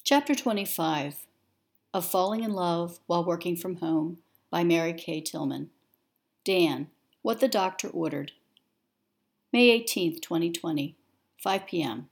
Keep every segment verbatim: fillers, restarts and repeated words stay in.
Chapter twenty-five of Falling in Love While Working from Home by Mary Kay Tillman. Dan, What the Doctor Ordered. May eighteenth, twenty twenty, five p.m.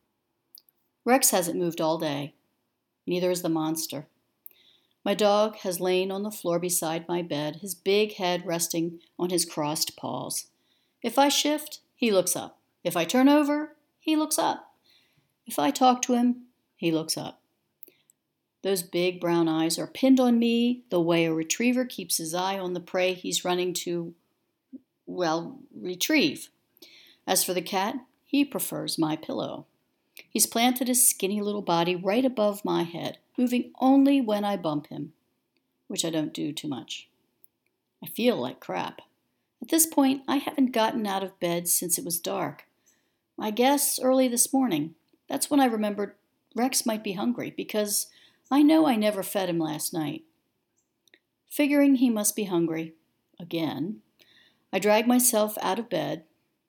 Rex hasn't moved all day. Neither has the monster. My dog has lain on the floor beside my bed, his big head resting on his crossed paws. If I shift, he looks up. If I turn over, he looks up. If I talk to him, he looks up. Those big brown eyes are pinned on me the way a retriever keeps his eye on the prey he's running to, well, retrieve. As for the cat, he prefers my pillow. He's planted his skinny little body right above my head, moving only when I bump him, which I don't do too much. I feel like crap. At this point, I haven't gotten out of bed since it was dark. I guess early this morning. That's when I remembered Rex might be hungry, because I know I never fed him last night. Figuring he must be hungry, again, I drag myself out of bed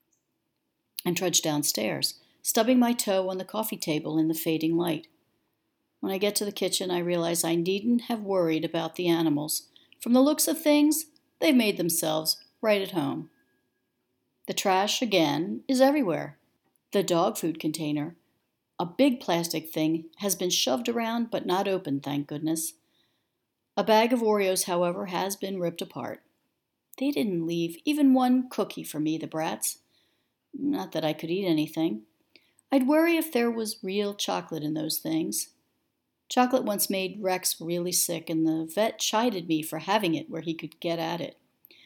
and trudge downstairs, stubbing my toe on the coffee table in the fading light. When I get to the kitchen, I realize I needn't have worried about the animals. From the looks of things, they've made themselves right at home. The trash, again, is everywhere. The dog food container, a big plastic thing, has been shoved around but not opened, thank goodness. A bag of Oreos, however, has been ripped apart. They didn't leave even one cookie for me, the brats. Not that I could eat anything. I'd worry if there was real chocolate in those things. Chocolate once made Rex really sick, and the vet chided me for having it where he could get at it.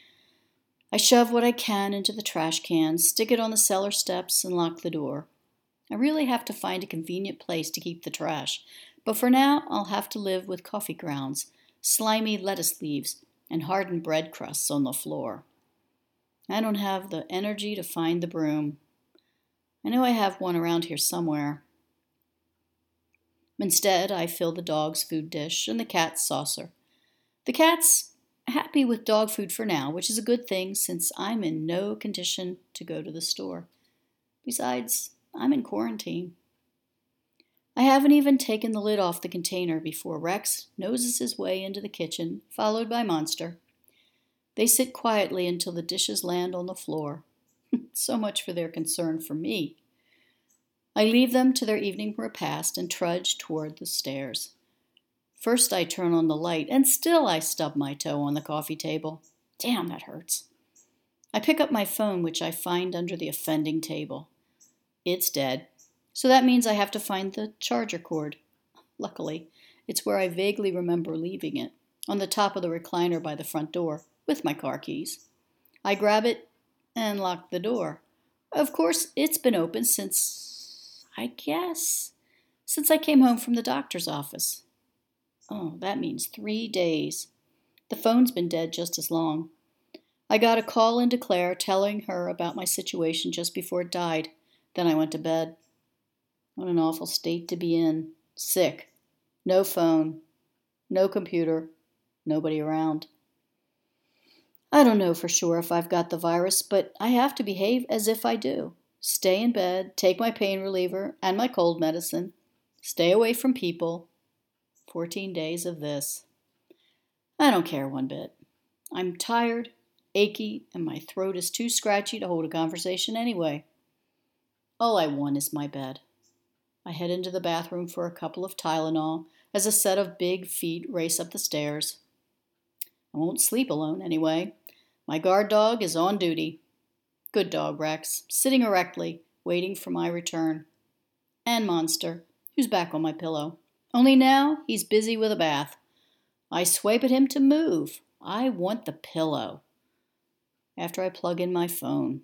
I shove what I can into the trash can, stick it on the cellar steps, and lock the door. I really have to find a convenient place to keep the trash, but for now I'll have to live with coffee grounds, slimy lettuce leaves, and hardened bread crusts on the floor. I don't have the energy to find the broom. I know I have one around here somewhere. Instead, I fill the dog's food dish and the cat's saucer. The cat's happy with dog food for now, which is a good thing since I'm in no condition to go to the store. Besides, I'm in quarantine. I haven't even taken the lid off the container before Rex noses his way into the kitchen, followed by Monster. They sit quietly until the dishes land on the floor. So much for their concern for me. I leave them to their evening repast and trudge toward the stairs. First I turn on the light, and still I stub my toe on the coffee table. Damn, that hurts. I pick up my phone, which I find under the offending table. It's dead, so that means I have to find the charger cord. Luckily, it's where I vaguely remember leaving it, on the top of the recliner by the front door, with my car keys. I grab it and lock the door. Of course, it's been open since, I guess, since I came home from the doctor's office. Oh, that means three days. The phone's been dead just as long. I got a call into Claire telling her about my situation just before it died. Then I went to bed. What an awful state to be in. Sick. No phone. No computer. Nobody around. I don't know for sure if I've got the virus, but I have to behave as if I do. Stay in bed, take my pain reliever and my cold medicine. Stay away from people. Fourteen days of this. I don't care one bit. I'm tired, achy, and my throat is too scratchy to hold a conversation anyway. All I want is my bed. I head into the bathroom for a couple of Tylenol as a set of big feet race up the stairs. I won't sleep alone anyway. My guard dog is on duty. Good dog, Rex, sitting erectly, waiting for my return. And Monster, who's back on my pillow. Only now he's busy with a bath. I swipe at him to move. I want the pillow. After I plug in my phone.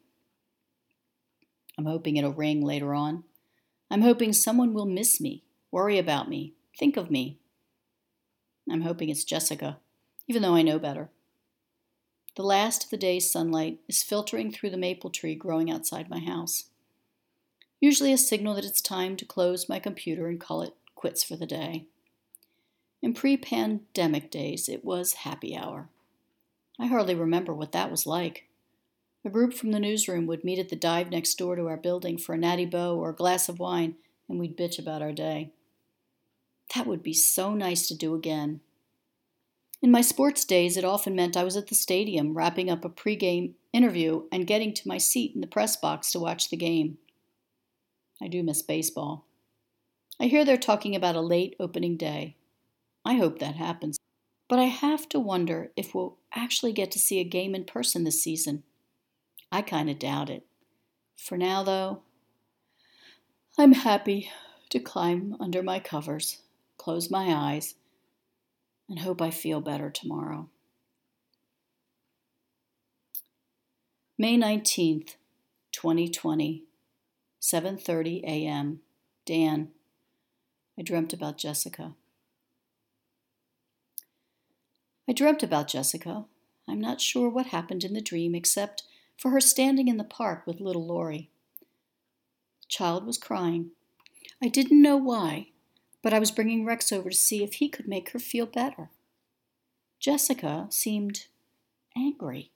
I'm hoping it'll ring later on. I'm hoping someone will miss me, worry about me, think of me. I'm hoping it's Jessica, even though I know better. The last of the day's sunlight is filtering through the maple tree growing outside my house. Usually a signal that it's time to close my computer and call it quits for the day. In pre-pandemic days, it was happy hour. I hardly remember what that was like. A group from the newsroom would meet at the dive next door to our building for a natty boh or a glass of wine, and we'd bitch about our day. That would be so nice to do again. In my sports days, it often meant I was at the stadium wrapping up a pregame interview and getting to my seat in the press box to watch the game. I do miss baseball. I hear they're talking about a late opening day. I hope that happens. But I have to wonder if we'll actually get to see a game in person this season. I kind of doubt it. For now, though, I'm happy to climb under my covers, close my eyes, and hope I feel better tomorrow. May nineteenth, twenty twenty, seven thirty a.m. Dan. I dreamt about Jessica. I dreamt about Jessica. I'm not sure what happened in the dream except for her standing in the park with little Lori. The child was crying. I didn't know why, but I was bringing Rex over to see if he could make her feel better. Jessica seemed angry.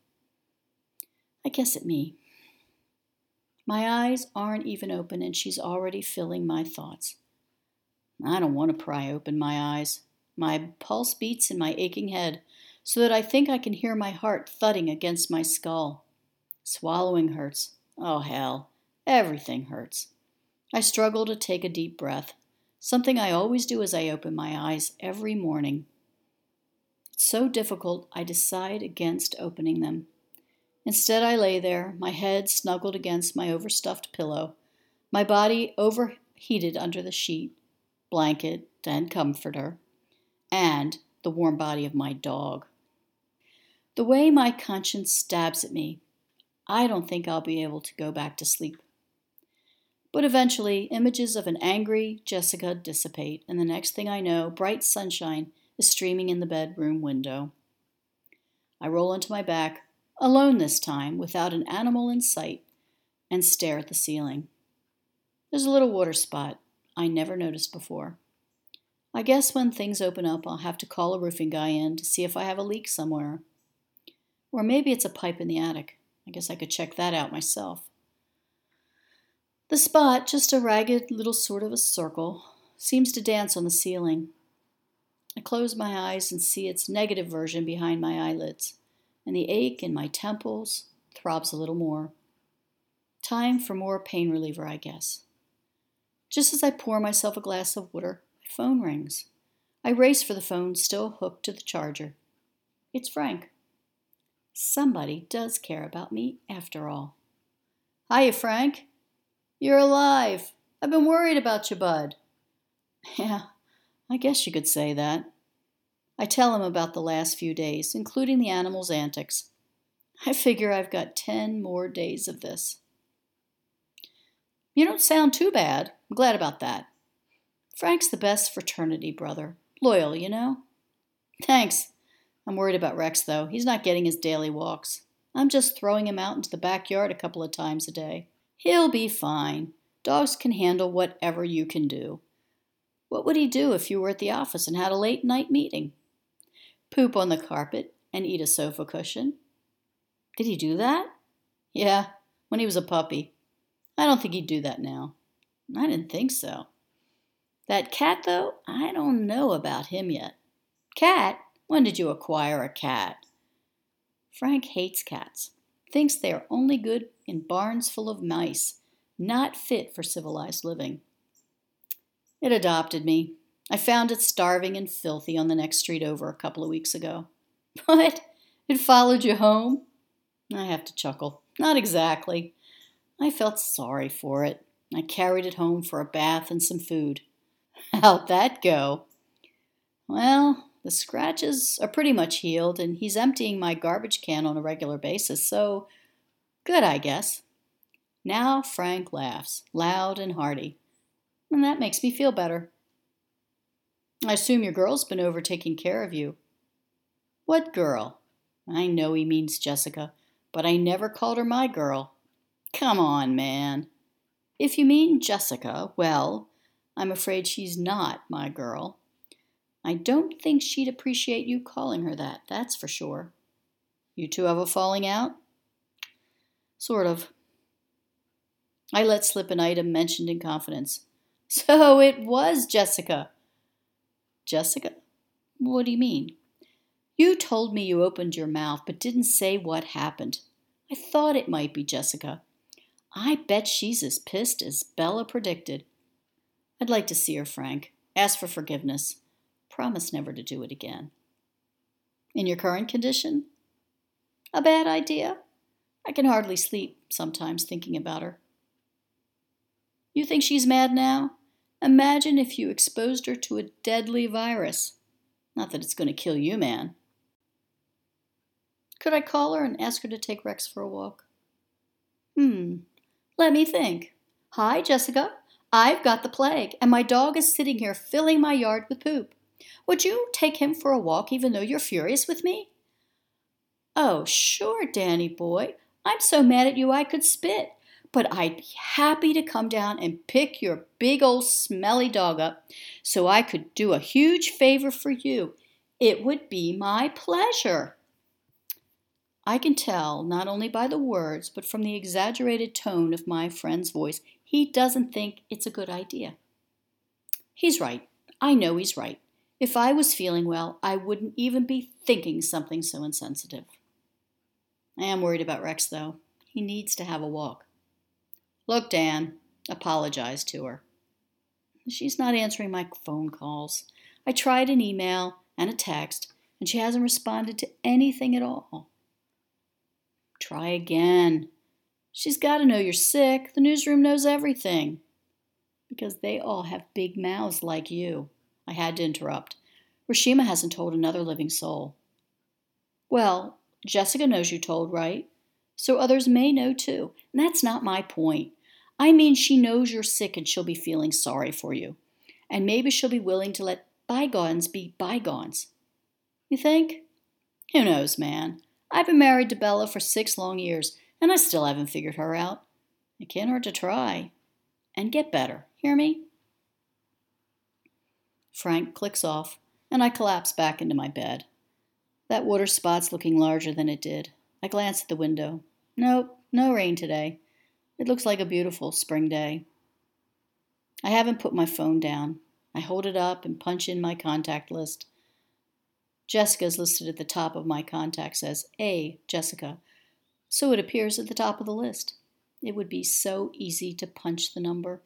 I guess at me. My eyes aren't even open and she's already filling my thoughts. I don't want to pry open my eyes. My pulse beats in my aching head so that I think I can hear my heart thudding against my skull. Swallowing hurts. Oh, hell. Everything hurts. I struggle to take a deep breath, something I always do as I open my eyes every morning. It's so difficult, I decide against opening them. Instead, I lay there, my head snuggled against my overstuffed pillow, my body overheated under the sheet, blanket, and comforter, and the warm body of my dog. The way my conscience stabs at me, I don't think I'll be able to go back to sleep. But eventually, images of an angry Jessica dissipate, and the next thing I know, bright sunshine is streaming in the bedroom window. I roll onto my back, alone this time, without an animal in sight, and stare at the ceiling. There's a little water spot I never noticed before. I guess when things open up, I'll have to call a roofing guy in to see if I have a leak somewhere. Or maybe it's a pipe in the attic. I guess I could check that out myself. The spot, just a ragged little sort of a circle, seems to dance on the ceiling. I close my eyes and see its negative version behind my eyelids, and the ache in my temples throbs a little more. Time for more pain reliever, I guess. Just as I pour myself a glass of water, my phone rings. I race for the phone, still hooked to the charger. It's Frank. Somebody does care about me after all. Hiya, Frank. You're alive. I've been worried about you, bud. Yeah, I guess you could say that. I tell him about the last few days, including the animals' antics. I figure I've got ten more days of this. You don't sound too bad. I'm glad about that. Frank's the best fraternity brother. Loyal, you know? Thanks. I'm worried about Rex, though. He's not getting his daily walks. I'm just throwing him out into the backyard a couple of times a day. He'll be fine. Dogs can handle whatever you can do. What would he do if you were at the office and had a late night meeting? Poop on the carpet and eat a sofa cushion. Did he do that? Yeah, when he was a puppy. I don't think he'd do that now. I didn't think so. That cat, though, I don't know about him yet. Cat? When did you acquire a cat? Frank hates cats. Thinks they are only good in barns full of mice, not fit for civilized living. It adopted me. I found it starving and filthy on the next street over a couple of weeks ago. What? It followed you home? I have to chuckle. Not exactly. I felt sorry for it. I carried it home for a bath and some food. How'd that go? Well, the scratches are pretty much healed, and he's emptying my garbage can on a regular basis, so good, I guess. Now Frank laughs, loud and hearty, and that makes me feel better. I assume your girl's been over taking care of you. What girl? I know he means Jessica, but I never called her my girl. Come on, man. If you mean Jessica, well, I'm afraid she's not my girl. I don't think she'd appreciate you calling her that, that's for sure. You two have a falling out? Sort of. I let slip an item mentioned in confidence. So it was Jessica. Jessica? What do you mean? You told me you opened your mouth but didn't say what happened. I thought it might be Jessica. I bet she's as pissed as Bella predicted. I'd like to see her, Frank. Ask for forgiveness. Promise never to do it again. In your current condition? A bad idea? I can hardly sleep sometimes thinking about her. You think she's mad now? Imagine if you exposed her to a deadly virus. Not that it's going to kill you, man. Could I call her and ask her to take Rex for a walk? Hmm, let me think. Hi, Jessica. I've got the plague, and my dog is sitting here filling my yard with poop. Would you take him for a walk even though you're furious with me? Oh, sure, Danny boy. I'm so mad at you I could spit. But I'd be happy to come down and pick your big old smelly dog up so I could do a huge favor for you. It would be my pleasure. I can tell, not only by the words, but from the exaggerated tone of my friend's voice, he doesn't think it's a good idea. He's right. I know he's right. If I was feeling well, I wouldn't even be thinking something so insensitive. I am worried about Rex, though. He needs to have a walk. Look, Dan, apologize to her. She's not answering my phone calls. I tried an email and a text, and she hasn't responded to anything at all. Try again. She's got to know you're sick. The newsroom knows everything. Because they all have big mouths like you. I had to interrupt. Rashima hasn't told another living soul. Well, Jessica knows you told, right? So others may know too. And that's not my point. I mean, she knows you're sick and she'll be feeling sorry for you. And maybe she'll be willing to let bygones be bygones. You think? Who knows, man? I've been married to Bella for six long years, and I still haven't figured her out. It can't hurt to try. And get better. Hear me? Frank clicks off, and I collapse back into my bed. That water spot's looking larger than it did. I glance at the window. Nope, no rain today. It looks like a beautiful spring day. I haven't put my phone down. I hold it up and punch in my contact list. Jessica's listed at the top of my contacts as A. Jessica, so it appears at the top of the list. It would be so easy to punch the number.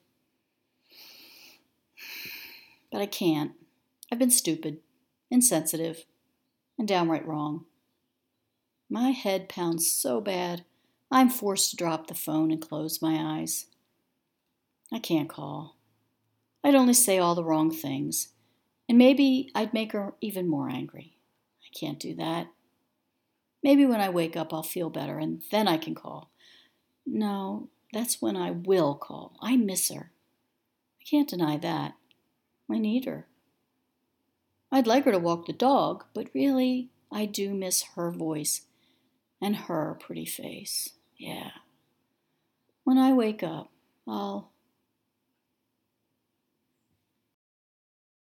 But I can't. I've been stupid, insensitive, and downright wrong. My head pounds so bad, I'm forced to drop the phone and close my eyes. I can't call. I'd only say all the wrong things, and maybe I'd make her even more angry. I can't do that. Maybe when I wake up I'll feel better, and then I can call. No, that's when I will call. I miss her. I can't deny that. I need her. I'd like her to walk the dog, but really, I do miss her voice and her pretty face. Yeah. When I wake up, I'll